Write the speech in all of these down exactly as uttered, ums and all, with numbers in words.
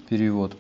Перевод.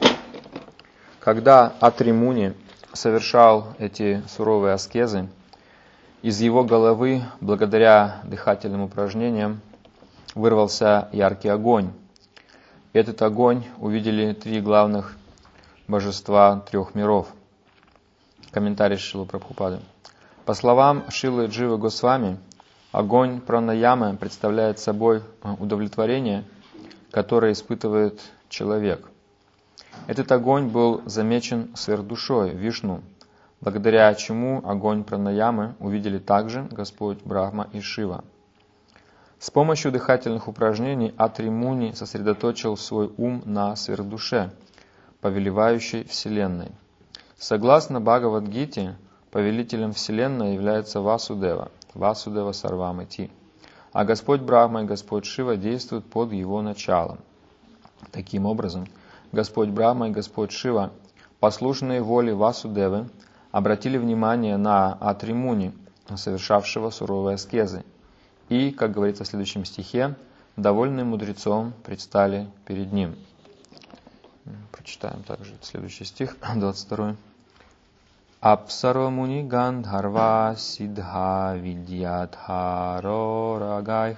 Когда Атри Муни совершал эти суровые аскезы, из его головы, благодаря дыхательным упражнениям, вырвался яркий огонь. Этот огонь увидели три главных божества трех миров. Комментарий Шрилы Прабхупады. По словам Шрилы Дживы Госвами, огонь пранаямы представляет собой удовлетворение, которое испытывает человек. Этот огонь был замечен сверхдушой Вишну, благодаря чему огонь пранаямы увидели также Господь Брахма и Шива. С помощью дыхательных упражнений Атри Муни сосредоточил свой ум на сверхдуше, повелевающей Вселенной. Согласно Бхагавад-гите, повелителем Вселенной является Васудева, Васудева Сарвамати, а Господь Брахма и Господь Шива действуют под его началом. Таким образом, Господь Брахма и Господь Шива, послушные воле Васудевы, обратили внимание на Атри Муни, совершавшего суровые аскезы, и, как говорится в следующем стихе, довольные мудрецом предстали перед ним. Прочитаем также следующий стих, двадцать второй. Апсаро муни гандхарва сидха видьядхаро рагай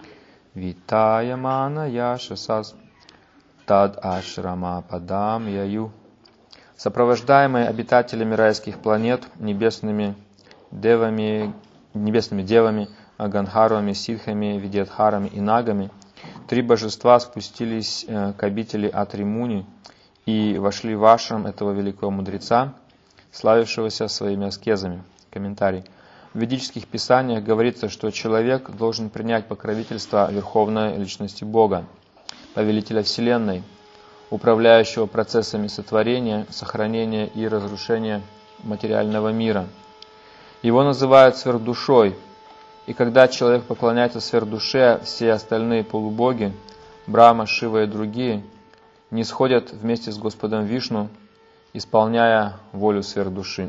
витаямана яшасас тад ашрама падам яю. Сопровождаемые обитателями райских планет, небесными девами, небесными девами, гандхарвами, сидхами, видьядхарами и нагами, три божества спустились к обители Атри Муни и вошли в ашрам этого великого мудреца, славившегося своими аскезами. Комментарий. В ведических писаниях говорится, что человек должен принять покровительство Верховной Личности Бога, Повелителя Вселенной, управляющего процессами сотворения, сохранения и разрушения материального мира. Его называют сверхдушой, и когда человек поклоняется сверхдуше, все остальные полубоги, Брахма, Шива и другие, не сходят вместе с Господом Вишну, исполняя волю сверхдуши.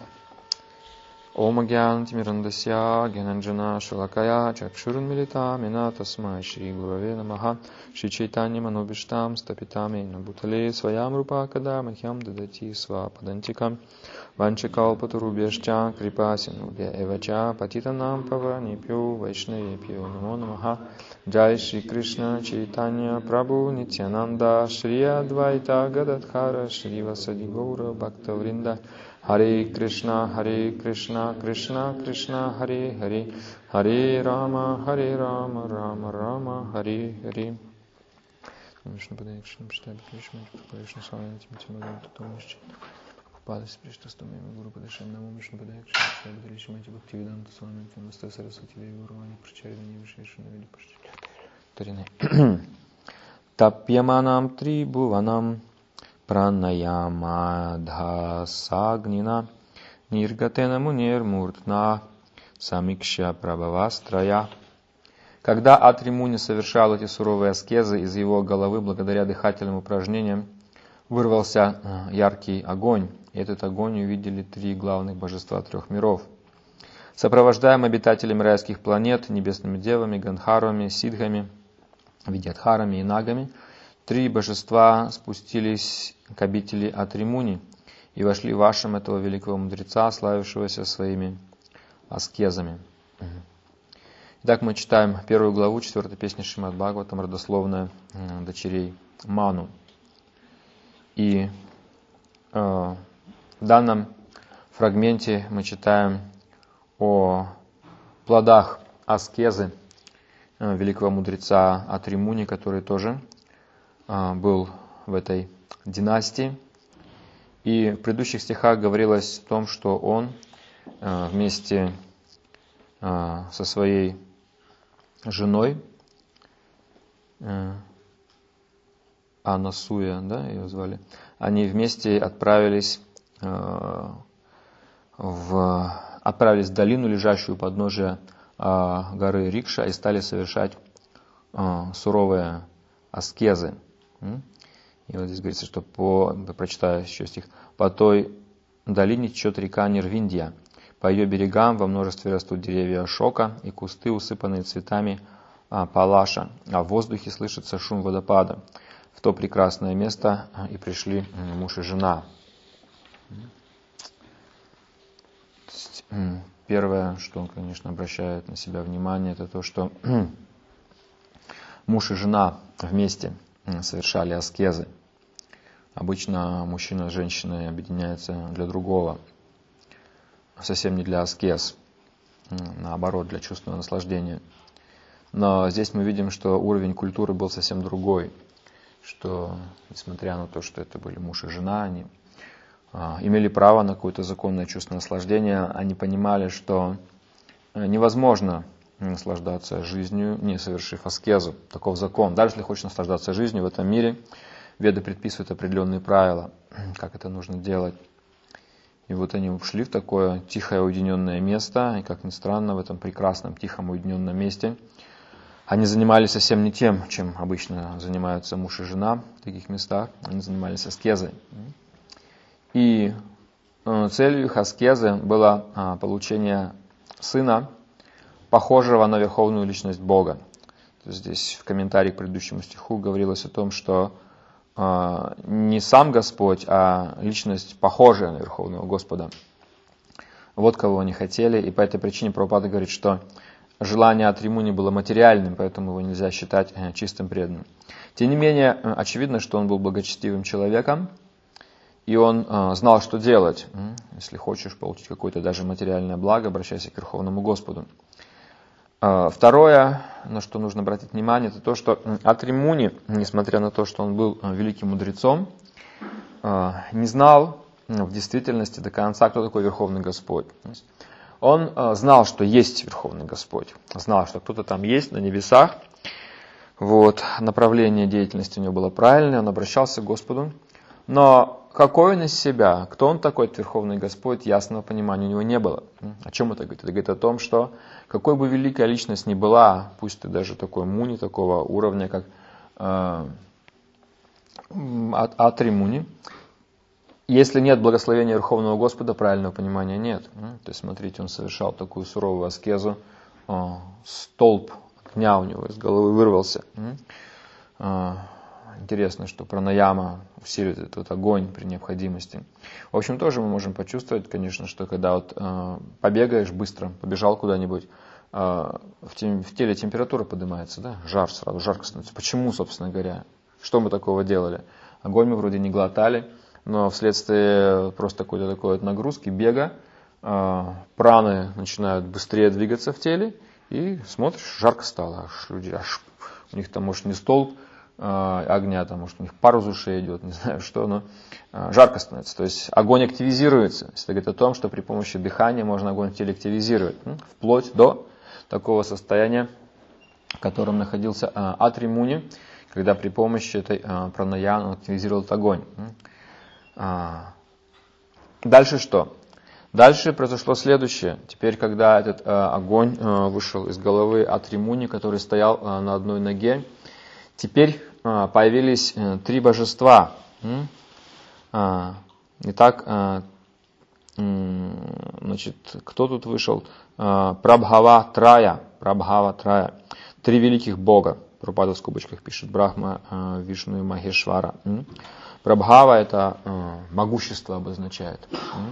Ом агьянти мирандасья гьянанджана шалакая чакшурун милита мина тасмай шри гураве намаха шри чайтанья манобиштам стапитам ейна бутале своям рупа када махьям дадати сва падантикам ванчакалпатурубьяшча крипасинубья эвача патитанам паванипью вайшнавипью намо намаха. Джай Шри Кришна Чайтанья Прабху Нитьянанда Шри Адвайта Гададхара Шри Васади Гаура Бхактавринда. Харе Кришна, Харе Кришна, Кришна Кришна, Харе Харе, Харе Рама, Харе Рама, Рама Рама, Харе Харе. Вишну Падай Кришна Пштаби Кришна Кришна Свами Тимтимагам Татомишчи. Падас Приштастуми Гуру Падашам Наму Вишну Падай Кришна Пштаби Кришна Бхактивиданта Свами Тимастай Сарасвати Вегурвани Прачарьяни Вишешна Вили Пашчи. Тарины. Тапьяманам трибуванам пранаямадхасагнина ниргатена мунирмуртна самикша прабхавастрая. Когда Атри Муни совершал эти суровые аскезы, из его головы, благодаря дыхательным упражнениям, вырвался яркий огонь. И этот огонь увидели три главных божества трех миров. Сопровождаем обитателями райских планет, небесными девами, гандхарвами, сидхами, видьядхарами и нагами, три божества спустились к обители Атри Муни и вошли в ашрам этого великого мудреца, славившегося своими аскезами. Итак, мы читаем первую главу четвертой песни Шримад Бхагаватам, родословная дочерей Ману. И э, в данном фрагменте мы читаем о плодах аскезы э, великого мудреца Атри Муни, который тоже э, был в этой династии. И в предыдущих стихах говорилось о том, что он э, вместе э, со своей женой, э, Анасуя, да, ее звали, они вместе отправились э, в, отправились в долину, лежащую у подножия э, горы Рикша, и стали совершать э, суровые аскезы. И вот здесь говорится, что по, прочитаю еще стих, по той долине течет река Нирвиндия, по ее берегам во множестве растут деревья шока и кусты, усыпанные цветами а, палаша, а в воздухе слышится шум водопада. в то прекрасное место и пришли муж и жена. Первое, что он, конечно, обращает на себя внимание, это то, что муж и жена вместе совершали аскезы. Обычно мужчина с женщиной объединяются для другого, совсем не для аскез, наоборот, для чувственного наслаждения. Но здесь мы видим, что уровень культуры был совсем другой, что, несмотря на то, что это были муж и жена, они имели право на какое-то законное чувственное наслаждение, они понимали, что невозможно наслаждаться жизнью, не совершив аскезу. Таков закон. Даже если хочешь наслаждаться жизнью в этом мире, веды предписывают определенные правила, как это нужно делать. И вот они ушли в такое тихое уединенное место, и, как ни странно, в этом прекрасном тихом уединенном месте они занимались совсем не тем, чем обычно занимаются муж и жена в таких местах. Они занимались аскезой. И целью их аскезы было получение сына, похожего на верховную личность Бога. Здесь в комментарии к предыдущему стиху говорилось о том, что не сам Господь, а личность, похожая на Верховного Господа. Вот кого они хотели, и по этой причине Прабхупада говорит, что желание Атри-Муни было материальным, поэтому его нельзя считать чистым преданным. Тем не менее, очевидно, что он был благочестивым человеком, и он знал, что делать. Если хочешь получить какое-то даже материальное благо, обращайся к Верховному Господу. Второе, на что нужно обратить внимание, это то, что Атри-Муни, несмотря на то, что он был великим мудрецом, не знал в действительности до конца, кто такой Верховный Господь. Он знал, что есть Верховный Господь, знал, что кто-то там есть на небесах. Вот, направление деятельности у него было правильное, он обращался к Господу. Но какой он из себя, кто он такой, этот Верховный Господь, ясного понимания у него не было. О чем это говорит? Это говорит о том, что какой бы великая личность ни была, пусть ты даже такой муни, такого уровня, как э, Атри-Муни, если нет благословения Верховного Господа, правильного понимания нет. То есть, смотрите, он совершал такую суровую аскезу, э, столб огня у него из головы вырвался. Э, Интересно, что пранаяма усиливает этот огонь при необходимости. В общем, тоже мы можем почувствовать, конечно, что когда вот, э, побегаешь быстро, побежал куда-нибудь, э, в, тем, в теле температура поднимается, да? Жар сразу, жарко становится. Почему, собственно говоря? Что мы такого делали? Огонь мы вроде не глотали, но вследствие просто какой-то такой вот нагрузки, бега, э, праны начинают быстрее двигаться в теле, и смотришь, жарко стало. Аж люди, аж, у них там, может, не столб огня, там, может, у них пар из ушей идет, не знаю что, но жарко становится. То есть огонь активизируется. Это говорит о том, что при помощи дыхания можно огонь в теле активизировать, вплоть до такого состояния, в котором находился Атри-Муни, когда при помощи этой пранаяны он активизировал этот огонь. Дальше что? Дальше произошло следующее. Теперь, когда этот огонь вышел из головы Атри-Муни, который стоял на одной ноге, теперь появились три божества. Итак, значит, кто тут вышел? Прабхава Трая. Прабхава Трая. Три великих бога. Прабхупада в скобочках пишет. Брахма, Вишну и Махешвара. Прабхава — это могущество обозначает.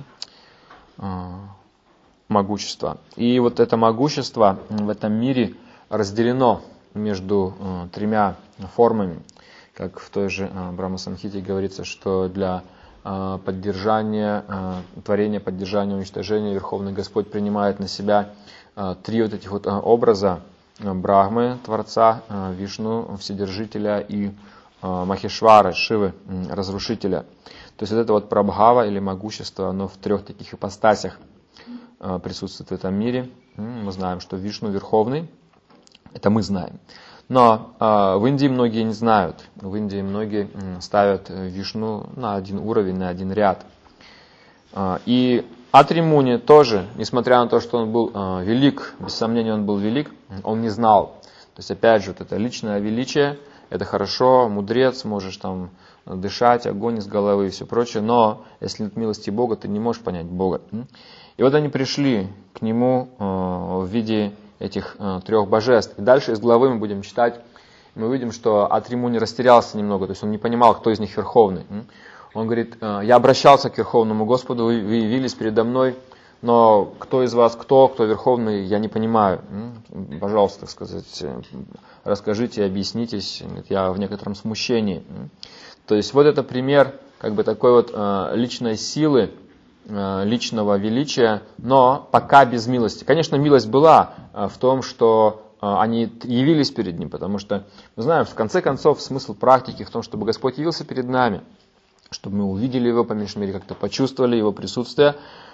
Могущество. И вот это могущество в этом мире разделено между э, тремя формами, как в той же э, Брахма-самхите говорится, что для э, поддержания, э, творения, поддержания, уничтожения Верховный Господь принимает на себя э, три вот этих вот э, образа э, Брахмы, Творца, э, Вишну, Вседержителя и э, Махешвары, Шивы, э, Разрушителя. То есть вот это вот Прабхава или могущество, оно в трех таких ипостасях э, присутствует в этом мире. Мы знаем, что Вишну Верховный. Это мы знаем. Но э, в Индии многие не знают. В Индии многие э, ставят Вишну на один уровень, на один ряд. Э, и Атри-Муни тоже, несмотря на то, что он был э, велик, без сомнения он был велик, он не знал. То есть опять же, вот это личное величие, это хорошо, мудрец, можешь там дышать, огонь из головы и все прочее, но если нет милости Бога, ты не можешь понять Бога. И вот они пришли к нему э, в виде этих э, трех божеств. И дальше из главы мы будем читать мы видим, что Атри Муни растерялся немного, то есть он не понимал, кто из них верховный. Он говорит, я обращался к Верховному Господу, вы явились передо мной, но кто из вас кто, кто верховный, я не понимаю. Пожалуйста, так сказать, расскажите, объяснитесь, я в некотором смущении. То есть вот это пример как бы такой вот личной силы, личного величия, но пока без милости. Конечно, милость была в том, что они явились перед Ним, потому что мы знаем, в конце концов, смысл практики в том, чтобы Господь явился перед нами, чтобы мы увидели Его, по меньшей мере, как-то почувствовали Его присутствие.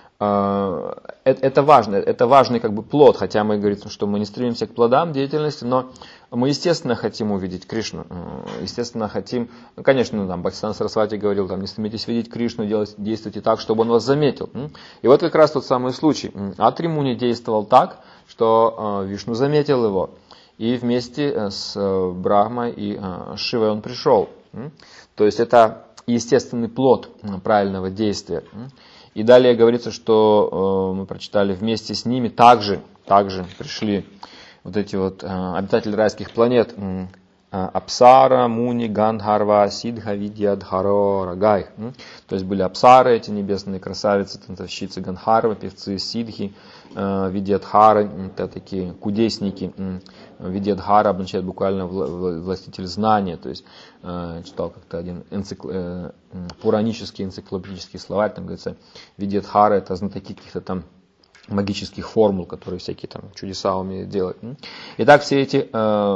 Это важно, это важный как бы плод, хотя мы говорим, что мы не стремимся к плодам деятельности, но мы, естественно, хотим увидеть Кришну, естественно, хотим, ну, конечно, там, Бхактисиданта Сарасвати говорил, там, не стремитесь видеть Кришну, действуйте так, чтобы он вас заметил. И вот как раз тот самый случай. Атри Муни действовал так, что Вишну заметил его, и вместе с Брахмой и Шивой он пришел. То есть это естественный плод правильного действия. И далее говорится, что э, мы прочитали, вместе с ними также, также пришли вот эти вот э, обитатели райских планет. Э, Апсара, Муни, Гандхарва, Сидха, Видья, Дхаро, Рагай. Э, то есть были Апсары, эти небесные красавицы, танцовщицы, Гандхарвы, певцы, Сидхи, э, Видьядхары, это такие кудесники. Э, Видьядхара обозначает буквально властитель знания, то есть э, читал как-то один энцикл... э, пуранический энциклопедический словарь, там говорится, Видьядхара это знатоки каких-то там магических формул, которые всякие там чудеса умеют делать. Итак, все эти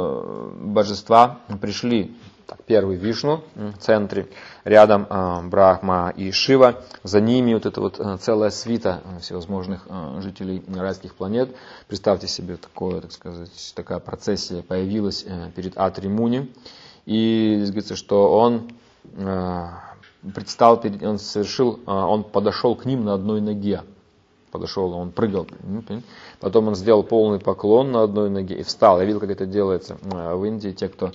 э, божества пришли. Так, первый Вишну в центре, рядом э, Брахма и Шива, за ними вот эта вот э, целая свита всевозможных э, жителей райских планет. Представьте себе, такое, так сказать, такая процессия появилась э, перед Атри Муни. И здесь говорится, что он э, предстал перед, он совершил, э, он подошел к ним на одной ноге. Подошел, он прыгал. Потом он сделал полный поклон на одной ноге и встал. Я видел, как это делается в Индии. Те, кто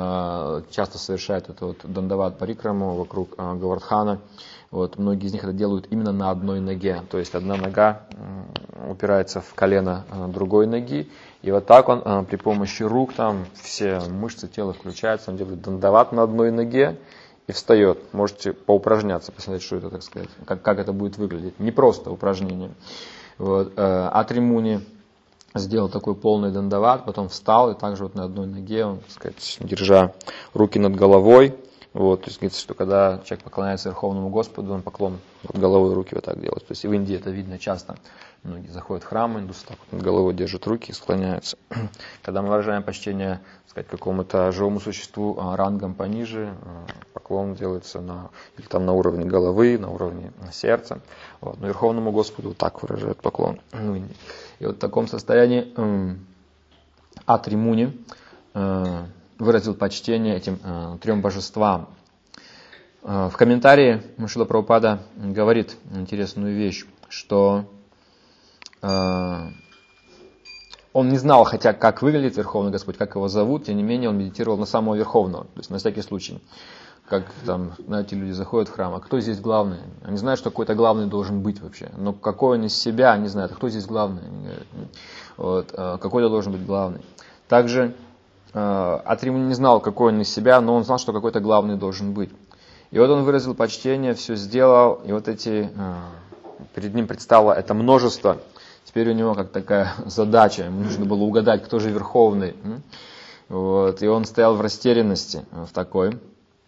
часто совершает это вот дандават парикраму вокруг Говардхана, вот, многие из них это делают именно на одной ноге. То есть одна нога упирается в колено другой ноги. И вот так он при помощи рук, там все мышцы тела включаются, он делает дандават на одной ноге. И встает. Можете поупражняться, посмотреть, что это, так сказать, как, как это будет выглядеть. Не просто упражнение. Вот. Атри Муни сделал такой полный дандават, потом встал, и также вот на одной ноге, он, так сказать, держа руки над головой. Вот. То есть говорится, что когда человек поклоняется Верховному Господу, он поклон над головой, руки вот так делает. То есть и в Индии это видно часто. Многие заходят в храм, индусы так вот над головой держат руки и склоняются. Когда мы выражаем почтение, так сказать, какому-то живому существу рангом пониже, поклон делается на, или там на уровне головы, на уровне сердца. Вот. Но Верховному Господу так выражают поклон. И вот в таком состоянии э, Атри Муни э, выразил почтение этим э, трем божествам. Э, в комментарии Шрила Прабхупада говорит интересную вещь, что э, он не знал, хотя как выглядит Верховный Господь, как его зовут, тем не менее он медитировал на самого Верховного, то есть на всякий случай. Как там, знаете, люди заходят в храм, а кто здесь главный? Они знают, что какой-то главный должен быть вообще. Но какой он из себя, они знают, а кто здесь главный? Они говорят, вот, какой-то должен быть главный. Также Атри Муни не знал, какой он из себя, но он знал, что какой-то главный должен быть. И вот он выразил почтение, все сделал, и вот эти, перед ним предстало это множество. Теперь у него как такая задача, ему нужно было угадать, кто же Верховный. Вот, и он стоял в растерянности, в такой.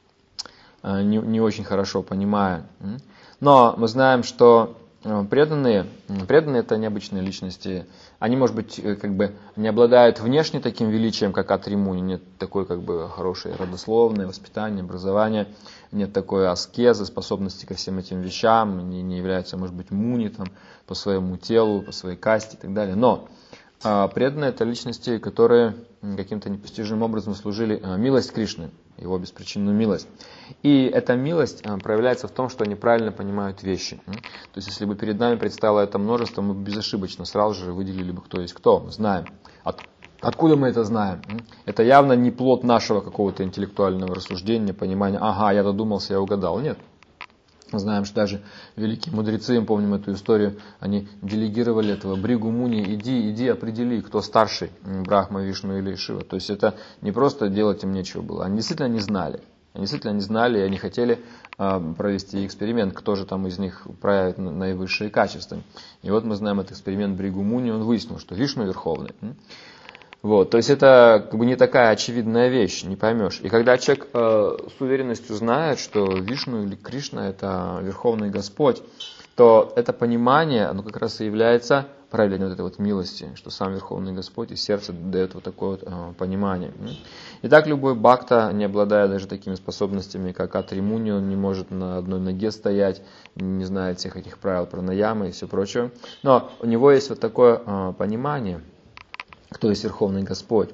Не, не очень хорошо понимая. Но мы знаем, что преданные, преданные это необычные личности, они, может быть, как бы не обладают внешне таким величием, как Атри Муни, нет такой как бы хорошей родословной, воспитания, образования, нет такой аскезы, способности ко всем этим вещам, они не являются, может быть, муни там, по своему телу, по своей касте и так далее. Но преданные это личности, которые каким-то непостижимым образом служили милость Кришны, его беспричинную милость. И эта милость проявляется в том, что они правильно понимают вещи. То есть, если бы перед нами предстало это множество, мы бы безошибочно сразу же выделили бы, кто есть кто. Мы знаем. От, откуда мы это знаем? Это явно не плод нашего какого-то интеллектуального рассуждения, понимания, ага, я додумался, я угадал. Нет. Знаем, что даже великие мудрецы, мы помним эту историю, они делегировали этого Бригу Муни: иди, иди, определи, кто старший, Брахма, Вишну или Шива. То есть это не просто делать им нечего было, они действительно не знали. Они действительно не знали, и они хотели э, провести эксперимент, кто же там из них проявит наивысшие качества. И вот мы знаем этот эксперимент Бригу Муни, он выяснил, что Вишну верховный. Вот, то есть это как бы не такая очевидная вещь, не поймешь. И когда человек э, с уверенностью знает, что Вишну или Кришна это Верховный Господь, то это понимание, оно как раз и является проявлением вот этой вот милости, что сам Верховный Господь из сердца дает вот такое вот э, понимание. И так любой бхакта, не обладая даже такими способностями, как Атри Муни, он не может на одной ноге стоять, не знает всех этих правил пранаямы и все прочее. Но у него есть вот такое э, понимание, кто есть Верховный Господь.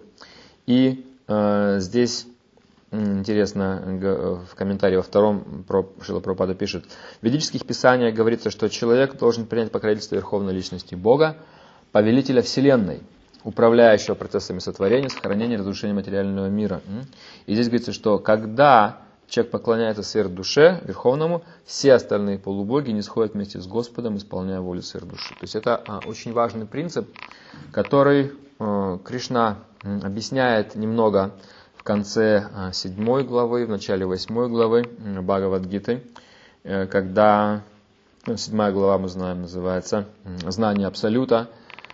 И э, здесь интересно, в комментарии во втором Шрила Прабхупада пишет: в ведических писаниях говорится, что человек должен принять покровительство Верховной Личности Бога, повелителя Вселенной, управляющего процессами сотворения, сохранения и разрушения материального мира. И здесь говорится, что когда человек поклоняется сверхдуше Верховному, все остальные полубоги не сходят вместе с Господом, исполняя волю сверхдуши. То есть это очень важный принцип, который Кришна объясняет немного в конце седьмой главы, в начале восьмой главы Бхагавад-гиты, когда, ну, седьмая глава, мы знаем, называется «Знание Абсолюта»,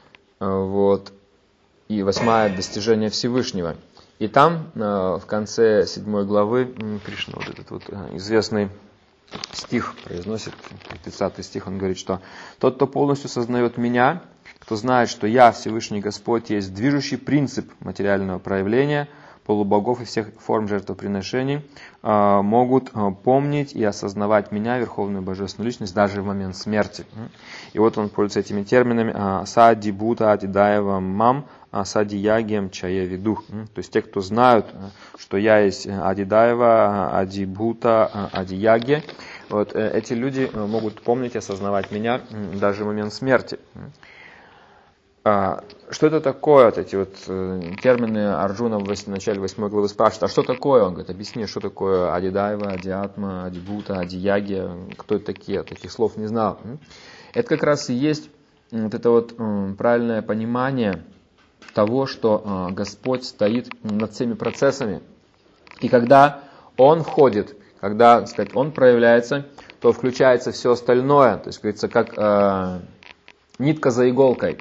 вот, и восьмая «Достижение Всевышнего». И там, в конце седьмой главы, Кришна вот этот вот известный стих произносит, тридцатый стих, он говорит, что «Тот, кто полностью сознает меня, кто знает, что я, Всевышний Господь, есть движущий принцип материального проявления полубогов и всех форм жертвоприношений, могут помнить и осознавать меня, Верховную Божественную Личность, даже в момент смерти». И вот он пользуется этими терминами «Сади Бута Адидаева Мам», «Сади Ягием Чая Виду». То есть те, кто знают, что я есть Адидаева, Ади Бута, Ади Яги, вот эти люди могут помнить и осознавать меня даже в момент смерти. Что это такое, вот эти вот термины Арджуна в начале восьмой главы спрашивает, а что такое? Он говорит, объясни, что такое Адидайва, Адиатма, Адибута, Адияги, кто это такие, таких слов не знал. Это как раз и есть вот это вот правильное понимание того, что Господь стоит над всеми процессами. И когда Он входит, когда, так сказать, Он проявляется, то включается все остальное, то есть, говорится, как э, нитка за иголкой.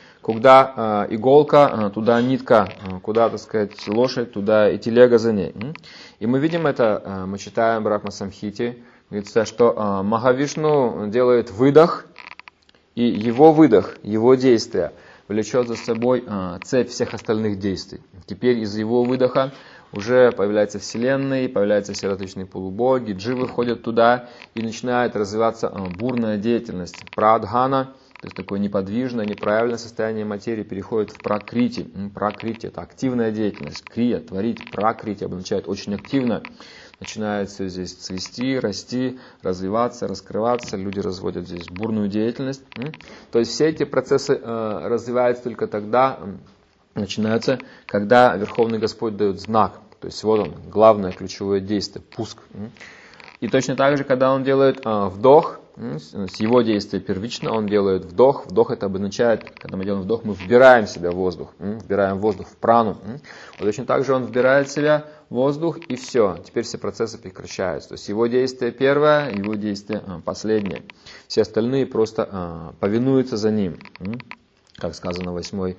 Куда э, иголка, туда нитка, куда, так сказать, лошадь, туда и телега за ней. И мы видим это, э, мы читаем Брахма Самхите, говорится, что э, Махавишну делает выдох, и его выдох, его действие влечет за собой э, цепь всех остальных действий. Теперь из его выдоха уже появляется Вселенная, появляются все различные полубоги, дживы входят туда, и начинает развиваться э, бурная деятельность. Прадхана, то есть такое неподвижное, неправильное состояние материи переходит в пракрити. Пракрити — это активная деятельность. Крия, творить, пракрити обозначает очень активно. Начинает все здесь цвести, расти, развиваться, раскрываться. Люди разводят здесь бурную деятельность. То есть все эти процессы э, развиваются только тогда, э, начинаются, когда Верховный Господь дает знак. То есть вот он, главное ключевое действие, пуск. И точно так же, когда он делает э, вдох, с его действия первично, он делает вдох. Вдох — это обозначает, когда мы делаем вдох, мы вбираем в себя воздух, вбираем воздух в прану. Вот точно так же он вбирает в себя воздух, и все, теперь все процессы прекращаются. То есть его действие первое, его действие последнее. Все остальные просто повинуются за ним. Как сказано в восьмой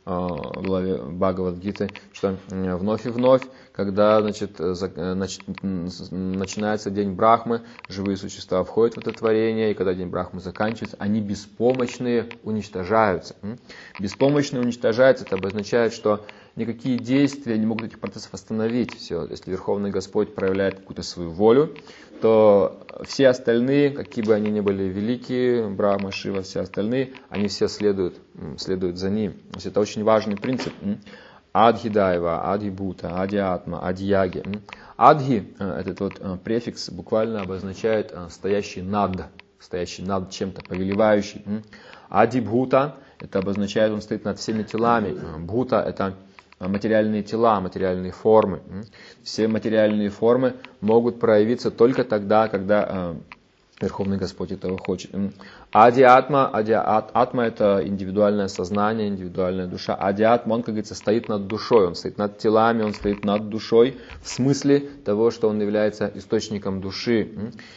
главе Бхагавад-гиты, что вновь и вновь, когда, значит, значит, начинается день Брахмы, живые существа входят в это творение, и когда день Брахмы заканчивается, они беспомощные уничтожаются. Беспомощные уничтожаются, это обозначает, что никакие действия не могут этих процессов остановить. Все. Если Верховный Господь проявляет какую-то свою волю, то все остальные, какие бы они ни были великие, Брахма, Шива, все остальные, они все следуют, следуют за ним. То есть это очень важный принцип. Адхидайва, Адхибута, Адиатма, Адияги. Адхи, этот вот префикс, буквально обозначает стоящий над, стоящий над чем-то, повелевающий. Адибхута, это обозначает, он стоит над всеми телами. Бхута — это материальные тела, материальные формы. Все материальные формы могут проявиться только тогда, когда Верховный Господь этого хочет. Ади-атма, ади-атма это индивидуальное сознание, индивидуальная душа. Ади-атма, он, как говорится, стоит над душой, он стоит над телами, он стоит над душой, в смысле того, что он является источником души.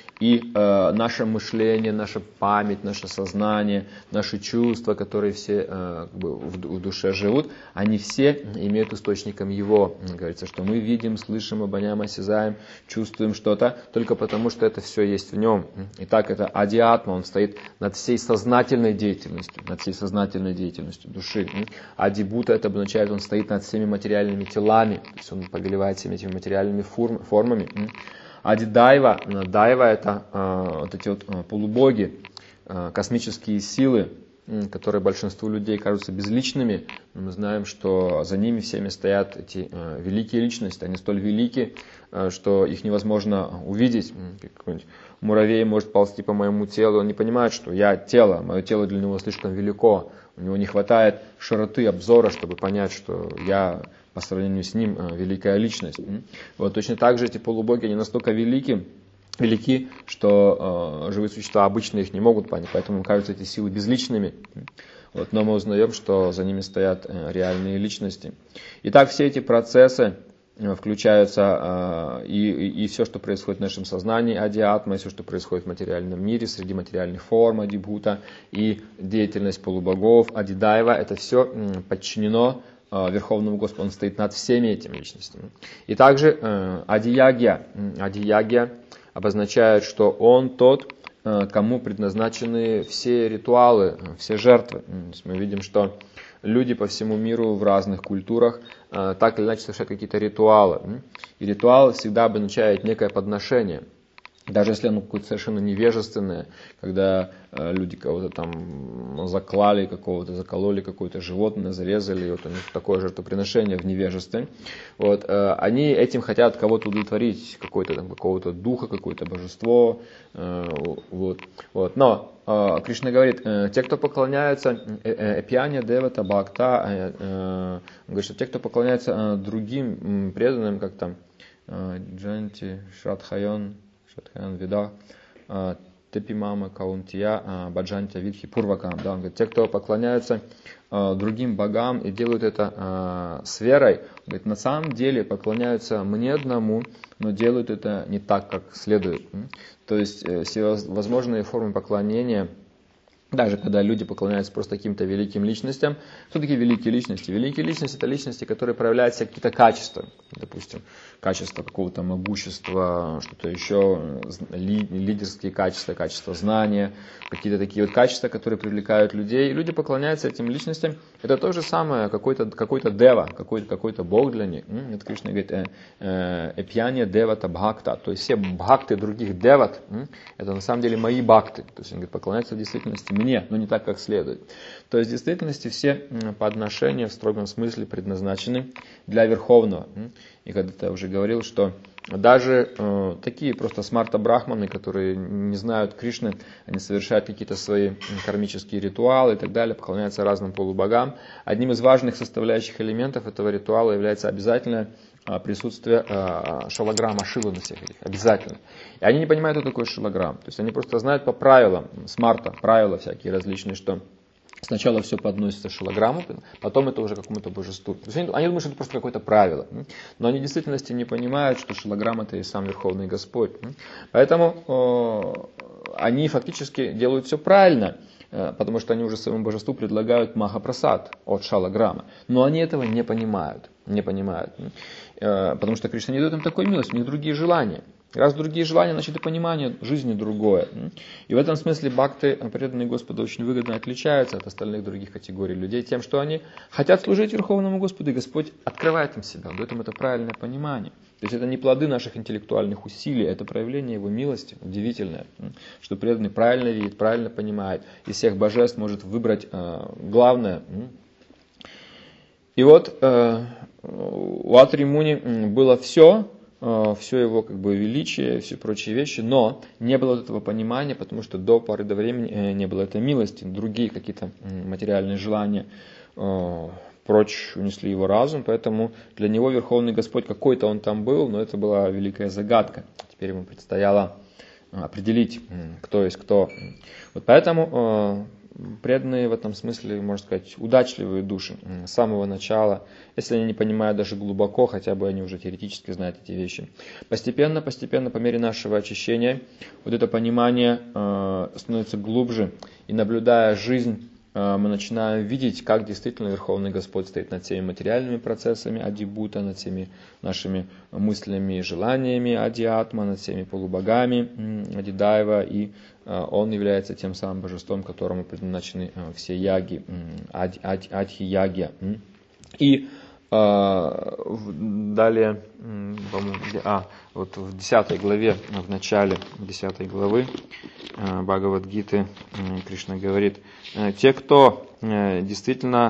И э, наше мышление, наша память, наше сознание, наши чувства, которые все э, как бы в, в душе живут, они все имеют источником его. Говорится, что мы видим, слышим, обоняем, осязаем, чувствуем что-то, только потому, что это все есть в нем. Итак, это ади-атма, он стоит над всей сознательной деятельностью, над всей сознательной деятельностью души. Ади-бута, это обозначает, он стоит над всеми материальными телами, то есть он повелевает всеми этими материальными форм, формами. Ади-дайва, дайва это э, вот эти вот э, полубоги, э, космические силы, э, которые большинству людей кажутся безличными, но мы знаем, что за ними всеми стоят эти э, великие личности, они столь велики, э, что их невозможно увидеть. Какой-нибудь муравей может ползти по моему телу, он не понимает, что я тело, мое тело для него слишком велико, у него не хватает широты обзора, чтобы понять, что я по сравнению с ним великая личность. Вот точно так же эти полубоги, они настолько велики, велики, что э, живые существа обычно их не могут понять, поэтому кажутся эти силы безличными. Вот, но мы узнаем, что за ними стоят э, реальные личности. Итак, все эти процессы э, включаются э, и, и, и все, что происходит в нашем сознании, ади-атма, и все, что происходит в материальном мире, среди материальных форм, ади-бхута, и деятельность полубогов, ади-дайва, это все э, подчинено Верховному Господу, он стоит над всеми этими личностями. И также э, ади-ягья. Ади-ягья обозначает, что он тот, э, кому предназначены все ритуалы, все жертвы. То есть мы видим, что люди по всему миру в разных культурах э, так или иначе совершают какие-то ритуалы. И ритуал всегда обозначает некое подношение. Даже если оно какое-то совершенно невежественное, когда э, люди кого-то там заклали, какого-то закололи, какое-то животное, зарезали, и вот у них такое жертвоприношение в невежестве. Вот, э, они этим хотят кого-то удовлетворить, какой-то, там, какого-то духа, какое-то божество. Э, вот, вот. Но э, Кришна говорит, э, те, кто поклоняются эпьяне, девата, бхакта, э, э, говорит, что те, кто поклоняется э, другим преданным, как там э, Джанти, Шрадхайон, Вида, Тепимама, Каунтия, Баджантя, Витхи, Пурвакам. Да, он говорит, те, кто поклоняются другим богам и делают это с верой, говорит, на самом деле поклоняются мне одному, но делают это не так, как следует. То есть все возможные формы поклонения, даже когда люди поклоняются просто каким-то великим личностям. Кто такие великие личности? Великие личности – это личности, которые проявляют себе какие-то качества. Допустим, качество какого-то могущества, что-то еще, лидерские качества, качество знания, какие-то такие вот качества, которые привлекают людей. И люди поклоняются этим личностям. Это то же самое, какой-то, какой-то дева, какой-то, какой-то бог для них. Это Кришна говорит, эпьяне девата бхакта. То есть все бхакты других деват, это на самом деле мои бхакты. То есть он говорит, поклоняются в действительности мне, но не так, как следует. То есть в действительности все подношения в строгом смысле предназначены для Верховного. И когда-то я уже говорил, что даже э, такие просто смарта-брахманы, которые не знают Кришны, они совершают какие-то свои кармические ритуалы и так далее, поклоняются разным полубогам. Одним из важных составляющих элементов этого ритуала является обязательное э, присутствие э, шалограмма Шивы на всех этих. Обязательно. И они не понимают, что такое шалограмм. То есть они просто знают по правилам, смарта, правила всякие различные, что сначала все подносится шилограмму, потом это уже какому-то божеству. То есть они, они думают, что это просто какое-то правило. Но они в действительности не понимают, что шилограмма это и сам Верховный Господь. Поэтому э, они фактически делают все правильно, э, потому что они уже своему божеству предлагают махапрасад от шалограмма. Но они этого не понимают. Не понимают. Э, потому что Кришна не дает им такой милости, у них другие желания. Раз другие желания, значит и понимание жизни другое. И в этом смысле бхакты, преданные Господу, очень выгодно отличаются от остальных других категорий людей тем, что они хотят служить Верховному Господу, и Господь открывает им себя, дает им это правильное понимание. То есть это не плоды наших интеллектуальных усилий, это проявление Его милости, удивительное, что преданный правильно видит, правильно понимает, из всех божеств может выбрать э, главное. И вот э, у Атри Муни было все, все его как бы величие, все прочие вещи, но не было этого понимания, потому что до поры до времени не было этой милости, другие какие-то материальные желания прочь унесли его разум, поэтому для него Верховный Господь какой-то он там был, но это была великая загадка. Теперь ему предстояло определить, кто есть кто. Вот поэтому преданные в этом смысле, можно сказать, удачливые души с самого начала, если они не понимают даже глубоко, хотя бы они уже теоретически знают эти вещи. Постепенно, постепенно, по мере нашего очищения, вот это понимание становится глубже, и наблюдая жизнь, мы начинаем видеть, как действительно Верховный Господь стоит над всеми материальными процессами адибута, над всеми нашими мыслями и желаниями адиатма, над всеми полубогами адидайва, и Он является тем самым божеством, которому предназначены все яги, ади, ади, адхи-яги. И далее, а, вот в десятой главе, в начале десятой главы Бхагавад-гиты Кришна говорит: те, кто действительно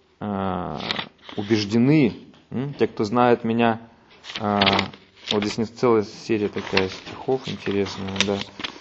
убеждены, те, кто знает меня, вот здесь целая серия такая стихов интересная, да,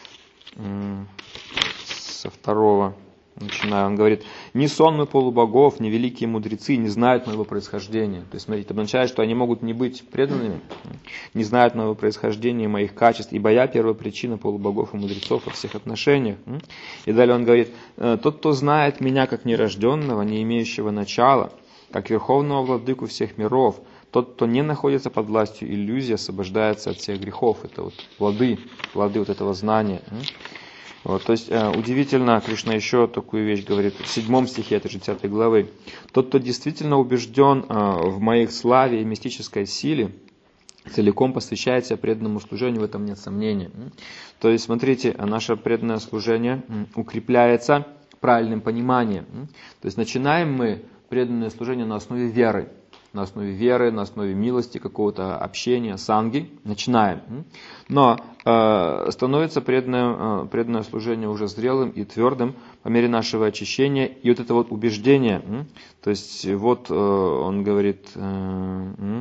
со второго начинаю, он говорит: «Ни сонмы полубогов, ни великие мудрецы не знают моего происхождения». То есть, смотрите, это означает, что они могут не быть преданными, не знают моего происхождения, моих качеств, ибо я первопричина полубогов и мудрецов во всех отношениях. И далее он говорит: «Тот, кто знает меня как нерожденного, не имеющего начала, как верховного владыку всех миров, тот, кто не находится под властью иллюзии, освобождается от всех грехов». Это вот плоды, плоды вот этого знания. Вот, то есть э, удивительно, Кришна еще такую вещь говорит в седьмом стихе этой же десятой главы. «Тот, кто действительно убежден э, в моих славе и мистической силе, целиком посвящает себя преданному служению, в этом нет сомнения». То есть, смотрите, наше преданное служение укрепляется правильным пониманием. То есть начинаем мы преданное служение на основе веры. На основе веры, на основе милости, какого-то общения, санги, начинаем. Но э, становится преданное, э, преданное служение уже зрелым и твердым по мере нашего очищения. И вот это вот убеждение, э, то есть вот э, он говорит, э,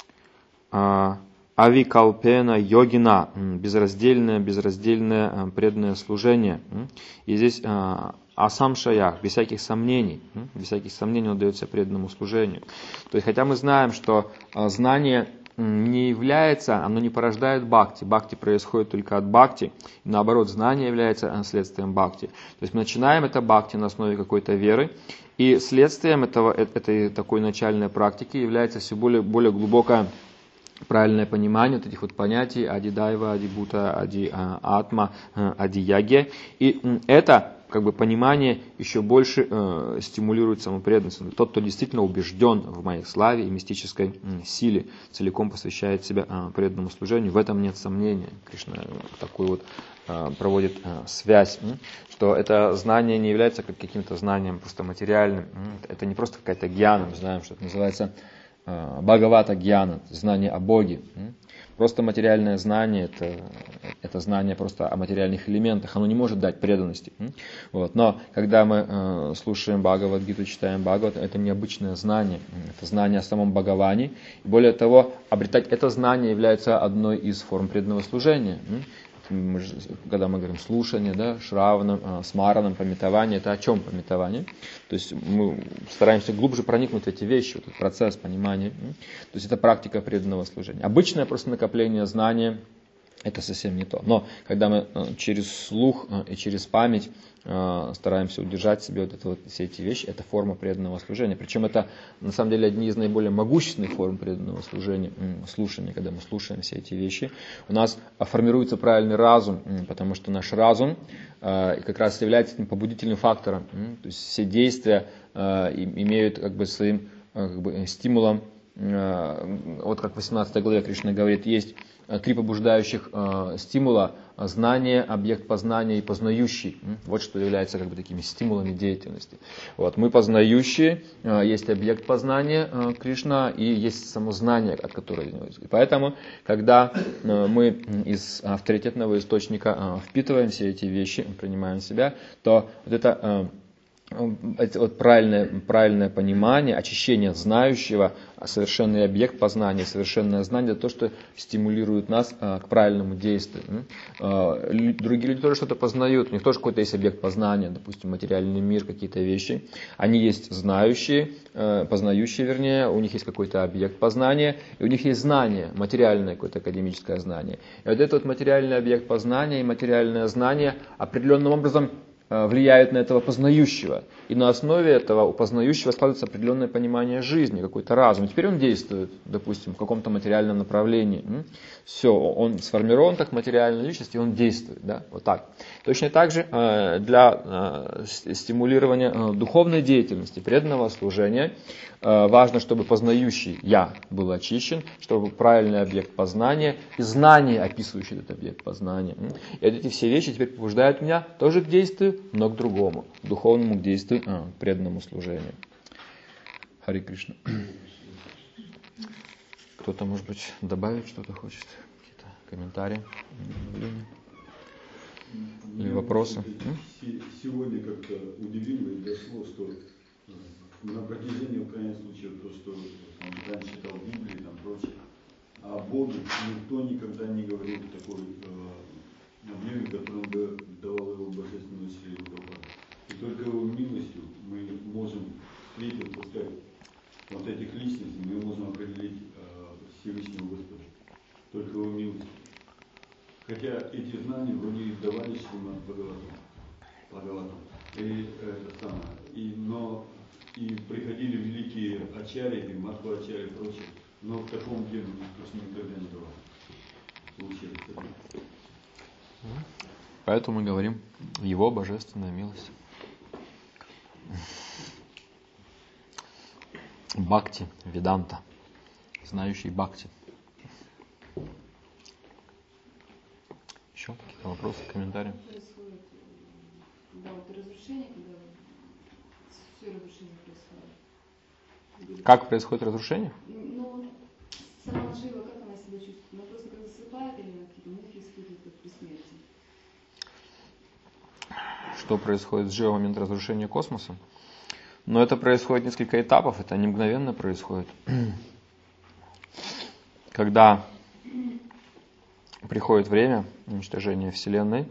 э, авикалпена йогина, безраздельное, безраздельное преданное служение. И здесь э, асам шаях, без всяких сомнений, без всяких сомнений он дает себя преданному служению. То есть, хотя мы знаем, что знание не является, оно не порождает бхакти. Бхакти происходит только от бхакти. И наоборот, знание является следствием бхакти. То есть мы начинаем это бхакти на основе какой-то веры, и следствием этого, этой такой начальной практики является все более, более глубокое правильное понимание вот этих вот понятий ади-дайва, ади-бута, ади-атма, ади-яги. И это как бы понимание еще больше э, стимулирует самопреданность. Тот, кто действительно убежден в моей славе и мистической э, силе, целиком посвящает себя э, преданному служению, в этом нет сомнения. Кришна такую вот э, проводит э, связь, э, что это знание не является как каким-то знанием просто материальным. Э, это не просто какая-то гьяна, мы знаем, что это называется э, бхагавата гьяна, знание о Боге. Э. Просто материальное знание, это, это знание просто о материальных элементах, оно не может дать преданности. Вот. Но когда мы э, слушаем Бхагавад-гиту, читаем Бхагават, это необычное знание, это знание о самом Бхагаване. И более того, обретать это знание является одной из форм преданного служения. Мы же, когда мы говорим слушание, да, шраванам, э, смаранам, памятование, это о чем памятование? То есть мы стараемся глубже проникнуть в эти вещи, вот этот процесс понимания. То есть это практика преданного служения. Обычное просто накопление знания, это совсем не то. Но когда мы э, через слух э, и через память э, стараемся удержать в себе вот, это, вот все эти вещи, это форма преданного служения. Причем это на самом деле одни из наиболее могущественных форм преданного служения, слушания, когда мы слушаем все эти вещи. У нас формируется правильный разум, потому что наш разум э, как раз является этим побудительным фактором. То есть все действия э, имеют как бы своим э, как бы, стимулом. Э, вот как в восемнадцатой главе Кришна говорит, есть три побуждающих э, стимула: знание, объект познания и познающий. Вот что является как бы такими стимулами деятельности. Вот, мы познающие, э, есть объект познания э, Кришна и есть само знание, от которого и поэтому, когда э, мы из авторитетного источника э, впитываем все эти вещи, принимаем в себя, то вот это э, это вот правильное, правильное понимание, очищение знающего, совершенный объект познания, совершенное знание, то, что стимулирует нас а, к правильному действию. А, другие люди тоже что-то познают, у них тоже какой-то есть объект познания, допустим, материальный мир, какие-то вещи. Они есть знающие, а, познающие, вернее, у них есть какой-то объект познания, и у них есть знание, материальное какое-то академическое знание. И вот этот вот материальный объект познания и материальное знание определенным образом влияют на этого познающего. И на основе этого у познающего складывается определенное понимание жизни, какой-то разум. И теперь он действует, допустим, в каком-то материальном направлении. Все, он сформирован как материальная личность, и он действует. Да? Вот так. Точно так же для стимулирования духовной деятельности, преданного служения, важно, чтобы познающий «я» был очищен, чтобы был правильный объект познания и знание, описывающее этот объект познания. И эти все вещи теперь побуждают меня тоже к действию, но к другому, к духовному, к действию, а, к преданному служению. Хари Кришна. Кто-то, может быть, добавить что-то хочет? Какие-то комментарии? Или вопросы? Сегодня как-то удивило и дошло, что на протяжении, в крайнем случае, то, что он раньше читал в Библии и там прочее, о Боге никто никогда не говорил такой э, объеме, которым бы давал его божественную силу Прабхупада. И только его милостью мы можем встретить, пускай вот этих личностей, мы можем определить э, Всевышнего Господа. Только его милостью. Хотя эти знания вроде и давали Шримад Бхагаватам. И это самое. И, но и приходили великие ачарьи, Мадхва ачарьи и прочее, но в таком деле никто никогда не давал. Получается. Поэтому мы говорим его божественная милость. Бхакти, Веданта, знающий Бхакти. Еще какие-то вопросы, комментарии? Происходит, да, вот разрушение, когда все разрушение происходит. Как происходит разрушение? Ну, сама Джива, как она себя чувствует? Она просто как засыпает или она какие-то муки испытывает как при смерти? Что происходит с Дживой в момент разрушения космоса? Но это происходит несколько этапов, это не мгновенно происходит. Когда приходит время уничтожения Вселенной,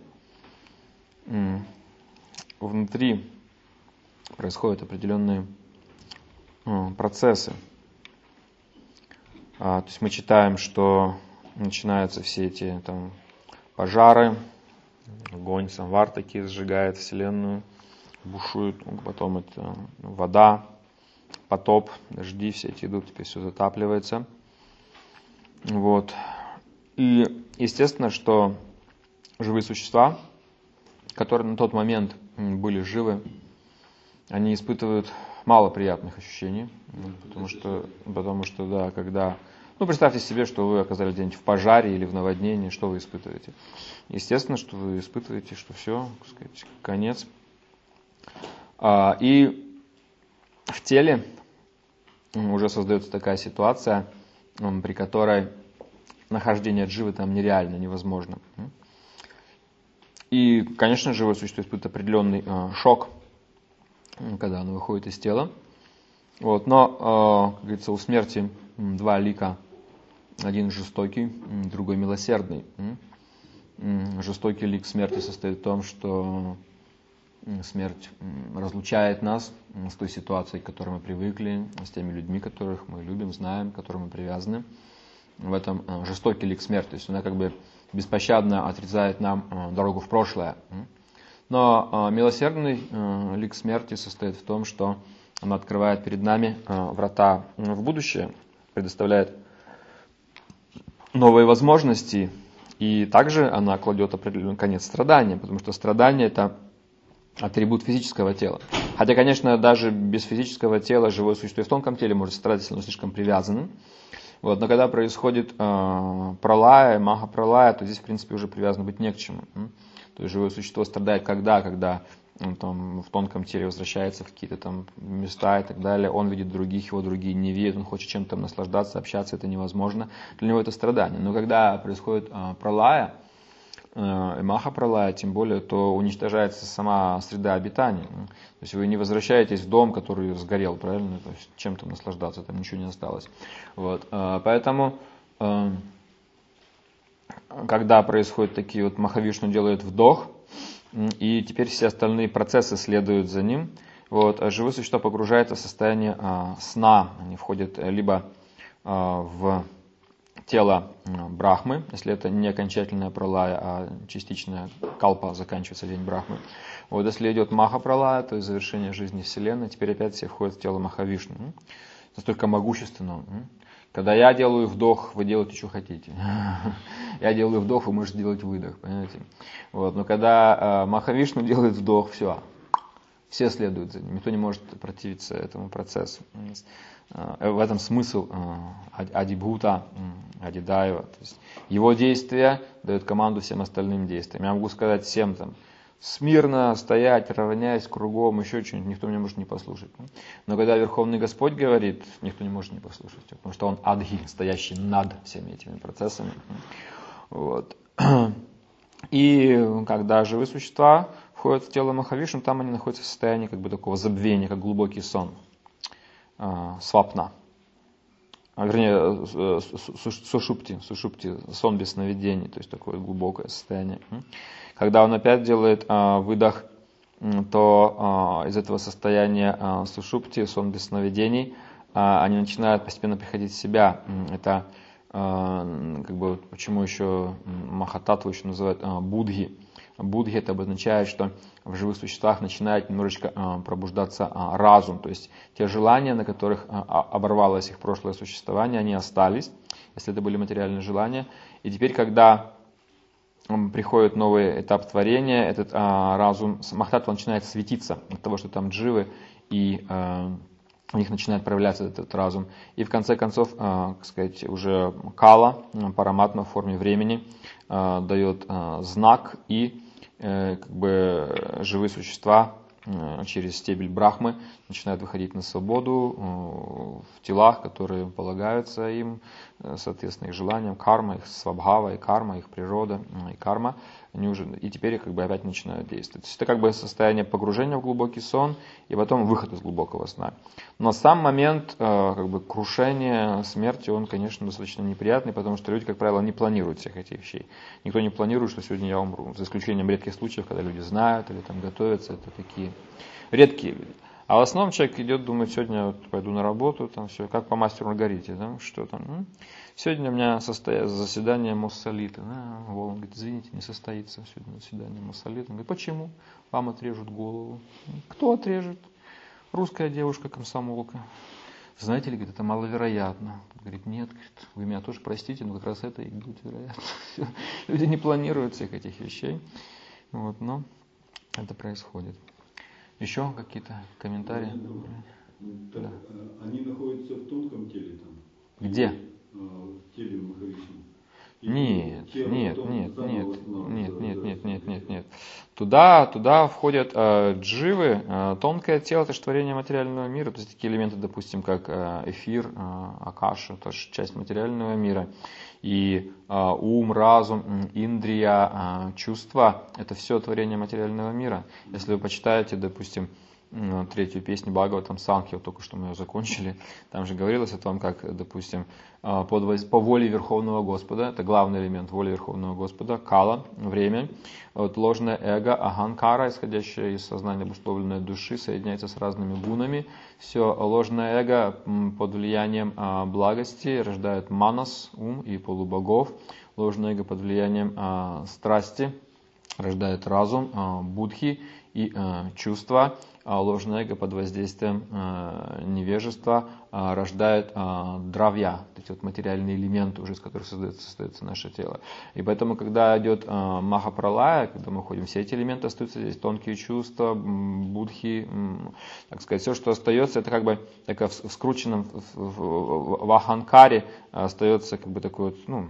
внутри происходят определенные процессы. То есть мы читаем, что начинаются все эти там, пожары, огонь Самвартаки сжигает Вселенную, бушует, потом это вода, потоп, дожди, все эти идут, теперь все затапливается. Вот. И естественно, что живые существа, которые на тот момент были живы, они испытывают мало приятных ощущений, потому что, потому что да, когда... Ну, представьте себе, что вы оказались где-нибудь в пожаре или в наводнении, что вы испытываете? Естественно, что вы испытываете, что все, так сказать, конец. И в теле уже создается такая ситуация, при которой нахождение дживы там нереально, невозможно. И, конечно, живое существо испытывает определенный шок, когда оно выходит из тела. Вот. Но, как говорится, у смерти два лика. Один жестокий, другой милосердный. Жестокий лик смерти состоит в том, что смерть разлучает нас с той ситуацией, к которой мы привыкли, с теми людьми, которых мы любим, знаем, к которым мы привязаны. В этом жестокий лик смерти. То есть она как бы беспощадно отрезает нам дорогу в прошлое. Но милосердный лик смерти состоит в том, что она открывает перед нами врата в будущее, предоставляет новые возможности, и также она кладет определенный конец страданиям, потому что страдание – это атрибут физического тела. Хотя, конечно, даже без физического тела живое существо и в тонком теле может страдать, если оно слишком привязано. Вот, но когда происходит э, пралая, маха пралая, то здесь, в принципе, уже привязано быть не к чему. То есть живое существо страдает когда, когда он там в тонком теле возвращается в какие-то там места и так далее, он видит других, его другие не видят, он хочет чем-то там наслаждаться, общаться, это невозможно. Для него это страдание. Но когда происходит э, пралая, э, Махапралая, тем более, то уничтожается сама среда обитания. То есть вы не возвращаетесь в дом, который сгорел, правильно? То есть чем там наслаждаться, там ничего не осталось. Вот. Э, поэтому, э, когда происходят такие вот, Махавишну делает вдох, и теперь все остальные процессы следуют за ним. Вот, а живые существа погружаются в состояние а, сна. Они входят либо а, в тело а, Брахмы, если это не окончательная пралая, а частичная калпа, заканчивается день Брахмы. Вот, если идет Маха-пралая, то есть завершение жизни Вселенной, теперь опять все входят в тело Махавишну. Настолько могущественно. Когда я делаю вдох, вы делаете, что хотите. Я делаю вдох, вы можете делать выдох, понимаете? Вот. Но когда э, Махавишну делает вдох, все, все следуют за ним. Никто не может противиться этому процессу. Э, в этом смысл э, Адибхута, э, Адидайва. То есть его действия дают команду всем остальным действиям. Я могу сказать всем там, смирно стоять, равняясь кругом, еще что-нибудь, никто меня может не послушать. Но когда Верховный Господь говорит, никто не может не послушать, потому что Он адхи, стоящий над всеми этими процессами. Вот. И когда живые существа входят в тело Махавишну, там они находятся в состоянии как бы такого забвения, как глубокий сон, свапна. Вернее, сушупти, сушупти, сон без сновидений, то есть такое глубокое состояние. Когда он опять делает а, выдох, то а, из этого состояния а, сушупти, сон без сновидений, а, они начинают постепенно приходить в себя. Это а, как бы, почему еще Махататтву еще называют а, будхи. Будхи это обозначает, что в живых существах начинает немножечко а, пробуждаться а, разум. То есть те желания, на которых а, оборвалось их прошлое существование, они остались, если это были материальные желания. И теперь, когда приходит новый этап творения, этот а, разум Махататтва начинает светиться от того, что там дживы, и а, у них начинает проявляться этот разум. И в конце концов, а, так сказать, уже кала, параматма в форме времени, а, дает а, знак, и а, как бы живые существа а, через стебель Брахмы начинают выходить на свободу а, в телах, которые полагаются им, соответственно, их желаниям, карма, их свабхава, и карма, их природа, и карма, они уже, и теперь как бы опять начинают действовать. То есть это как бы состояние погружения в глубокий сон, и потом выход из глубокого сна. Но сам момент как бы крушения, смерти, он, конечно, достаточно неприятный, потому что люди, как правило, не планируют всех этих вещей. Никто не планирует, что сегодня я умру, за исключением редких случаев, когда люди знают или там готовятся, это такие редкие люди. А в основном человек идет, думает, сегодня вот пойду на работу, там все, как по мастеру Маргарите, да, что там. Сегодня у меня состоится заседание Моссолита. Да, он говорит, извините, не состоится сегодня заседание Моссолита. Он говорит, почему? Вам отрежут голову. Кто отрежет? Русская девушка-комсомолка. Знаете ли, говорит, это маловероятно. Говорит, нет, говорит, вы меня тоже простите, но как раз это и будет вероятно. Люди не планируют всех этих вещей. Вот, но это происходит. Еще какие-то комментарии? Так, да. Они находятся в тонком теле там? Где? В теле Махавишну. Нет, нет, нет, нет, нет, нет, нет, нет, нет, нет. Туда, туда входят э, дживы, э, тонкое тело, это же творение материального мира, то есть такие элементы, допустим, как э, эфир, э, акаша, это же часть материального мира. И э, ум, разум, индрия, э, чувства, это все творение материального мира. Если вы почитаете, допустим, третью песню Бхагаватам Санхи, только что мы ее закончили, там же говорилось о том, как, допустим, под, по воле Верховного Господа, это главный элемент воли Верховного Господа, кала, время, вот, ложное эго, аханкара, исходящее из сознания обусловленной души, соединяется с разными гунами, все ложное эго под влиянием а, благости рождает манас, ум и полубогов, ложное эго под влиянием а, страсти рождает разум, а, будхи и а, чувства, а ложное эго под воздействием а, невежества а, рождает а, дравья, эти вот материальные элементы, уже из которых создается, создается наше тело. И поэтому, когда идет а, махапралая, когда мы ходим, все эти элементы остаются здесь, тонкие чувства, будхи, так сказать, все, что остается, это как бы так, в, в скрученном в, в, в аханкаре остается как бы такой вот, ну,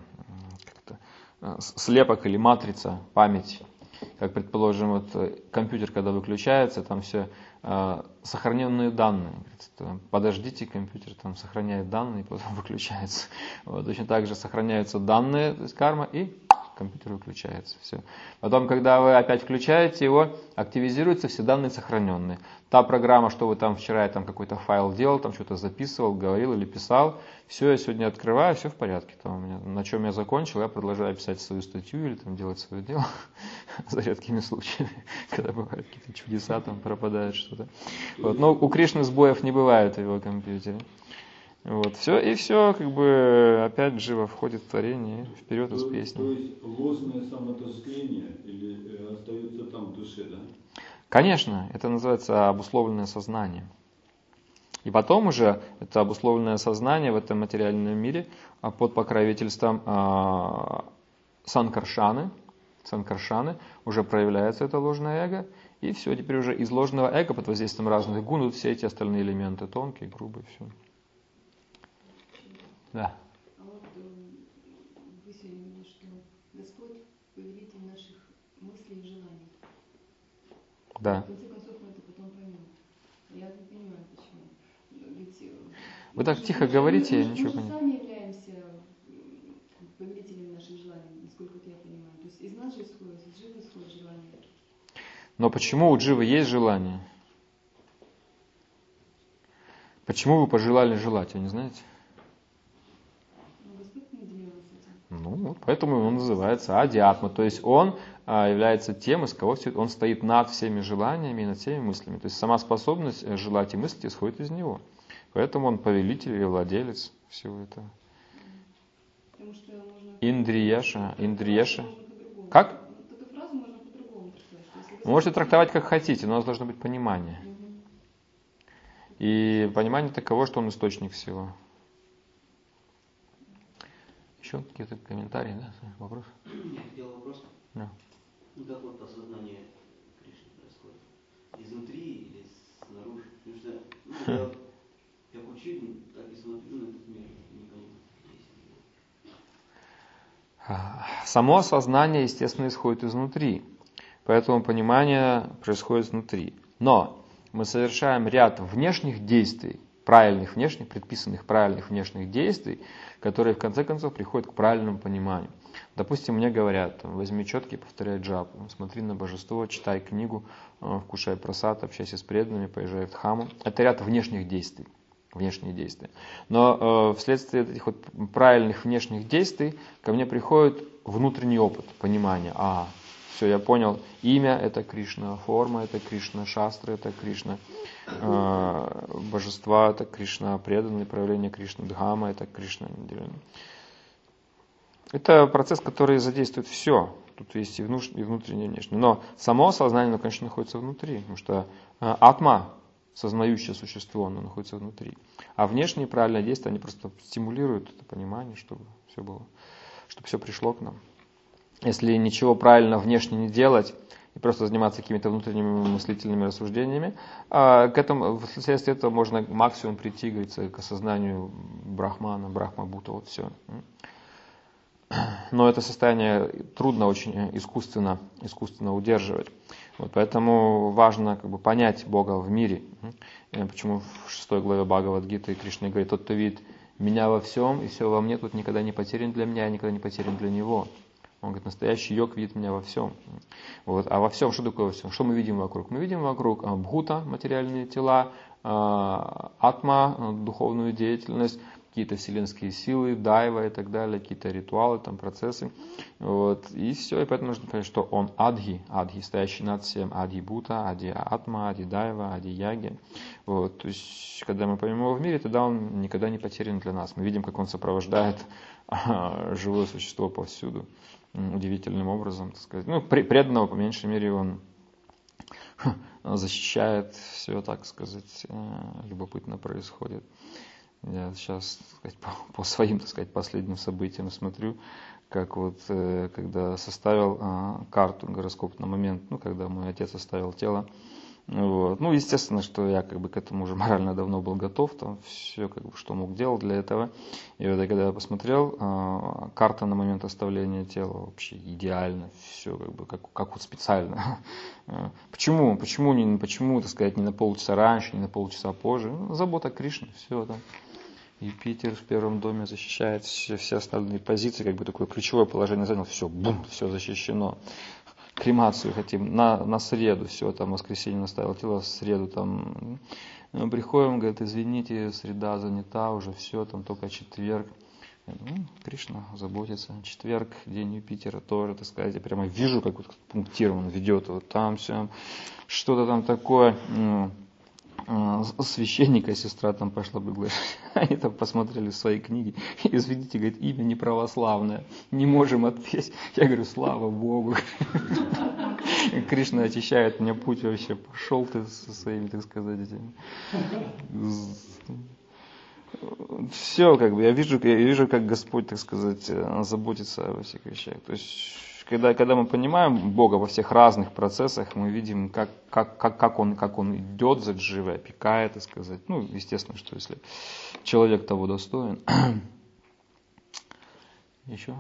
как-то слепок или матрица, память. Как, предположим, вот компьютер, когда выключается, там все э, сохраненные данные. Подождите, компьютер там сохраняет данные, и потом выключается. Вот, точно так же сохраняются данные, то есть карма, и компьютер выключается. Все. Потом, когда вы опять включаете его, активизируются все данные сохраненные. Та программа, что вы там вчера я там какой-то файл делал, там что-то записывал, говорил или писал, все, я сегодня открываю, все в порядке. Там у меня, на чем я закончил, я продолжаю писать свою статью или там делать свое дело, за редкими случаями, когда бывают какие-то чудеса, там пропадает что-то. Вот. Но у Кришны сбоев не бывает в его компьютере. Вот, все, и все, как бы, опять живо входит в творение, вперед из песни. То есть ложное самотоскление или э, остается там в душе, да? Конечно, это называется обусловленное сознание. И потом уже это обусловленное сознание в этом материальном мире под покровительством э, санкаршаны, санкаршаны уже проявляется это ложное эго, и все, теперь уже из ложного эго под воздействием разных гун идут все эти остальные элементы, тонкие, грубые, все. Да. А вот э, вы сегодня говорили, что Господь повелитель наших мыслей и желаний. Да. В конце концов мы это потом поймем. Я не понимаю, почему. Ведь, э, Вы так мы, тихо мы, говорите, мы, я ничего мы не понимаю. сами являемся повелителями наших желаний, насколько я понимаю. То есть из нас же исходит, из Дживы исходит желание. Но почему у Дживы есть желание? Почему вы пожелали желать, вы не знаете? Ну, вот поэтому он называется адиатма. То есть он а, является тем, из кого все, он стоит над всеми желаниями и над всеми мыслями. То есть сама способность желать и мыслить исходит из него. Поэтому он повелитель или владелец всего этого. Индрияша, Индрияша. Как? Эту фразу можно по-другому трактовать. Вы можете трактовать как хотите, но у нас должно быть понимание. И понимание таково, что он источник всего. Еще какие-то комментарии, да, вопрос? Я хотел вопрос. Да. Ну, как вот осознание Кришны происходит? Изнутри или снаружи? Потому что, ну, я как учитель, так и смотрю на этот мир, никому есть. Само осознание, естественно, исходит изнутри. Поэтому понимание происходит изнутри. Но мы совершаем ряд внешних действий, правильных внешних, предписанных правильных внешних действий, которые в конце концов приходят к правильному пониманию. Допустим, мне говорят, возьми четки, повторяй джапу, смотри на божество, читай книгу, вкушай прасад, общайся с преданными, поезжай в дхаму. Это ряд внешних действий. Внешние действия. Но э, вследствие этих вот правильных внешних действий ко мне приходит внутренний опыт, понимание. А, все, я понял, имя это Кришна, форма это Кришна, шастры это Кришна, э, божества это Кришна, преданные проявления Кришны, дхама это Кришна. Это процесс, который задействует все. Тут есть и внутреннее, и внешнее. Но само сознание, оно, конечно, находится внутри, потому что э, атма, сознающее существо, оно находится внутри. А внешние правильные действия, они просто стимулируют это понимание, чтобы все было, чтобы все пришло к нам. Если ничего правильно внешне не делать и просто заниматься какими-то внутренними мыслительными рассуждениями, к этому, вследствие этого можно максимум прийти, говорится, к осознанию брахмана, брахма-бута, вот все. Но это состояние трудно очень искусственно, искусственно удерживать. Вот, поэтому важно как бы понять Бога в мире. Почему в шестой главе Бхагавад-гиты Кришна говорит, тот, кто видит меня во всем, и все во мне, тут никогда не потерян для меня, никогда не потерян для него. Он говорит, настоящий йог видит меня во всем. Вот. А во всем, что такое во всем? Что мы видим вокруг? Мы видим вокруг бхута, материальные тела, атма, духовную деятельность, какие-то вселенские силы, дайва и так далее, какие-то ритуалы, там, процессы. Вот. И все, и поэтому нужно понять, что он адхи, адхи, стоящий над всем, ади бута, ади атма, ади дайва, ади яги. Вот. То есть, когда мы поймем его в мире, тогда он никогда не потерян для нас. Мы видим, как он сопровождает а, живое существо повсюду, удивительным образом, так сказать. Ну, преданного, по меньшей мере, он защищает, все, так сказать, любопытно происходит. Я сейчас, так сказать, по, по своим, так сказать, последним событиям смотрю, как вот, э, когда составил э, карту, гороскоп на момент, ну, когда мой отец оставил тело. Вот. Ну, естественно, что я как бы к этому уже морально давно был готов, там все, как бы, что мог, делал для этого. И вот когда я посмотрел, э, карта на момент оставления тела вообще идеально, все как бы, как, как вот специально. Почему? Почему, не, почему, так сказать, не на полчаса раньше, не на полчаса позже? Ну, забота Кришны, все, да. Юпитер в первом доме защищает все, все остальные позиции, как бы такое ключевое положение занял, все, бум, все защищено. Кремацию хотим на, на среду, все, там, воскресенье наставил тело, в среду там, приходим, говорит, извините, среда занята уже, все, там, только четверг. Ну, Кришна заботится. Четверг, день Юпитера тоже, так сказать, я прямо вижу, как вот пунктированно ведет, вот там все, что-то там такое. Священника сестра там пошла приглашать. Они там посмотрели свои книги. Извините, говорит, имя не православное. Не можем отпеть. Я говорю, слава Богу. Кришна очищает мне путь вообще. Пошел ты со своими, так сказать, этими. Все, как бы, я вижу, я вижу, как Господь, так сказать, заботится о всех вещах. То есть, когда, когда мы понимаем Бога во всех разных процессах, мы видим, как, как, как, как, он, как Он идет за Дживой, опекает, так сказать. Ну, естественно, что если человек того достоин. Еще?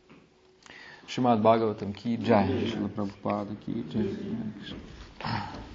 Шримад Бхагаватам ки джай, Шрила Прабхупада ки джай.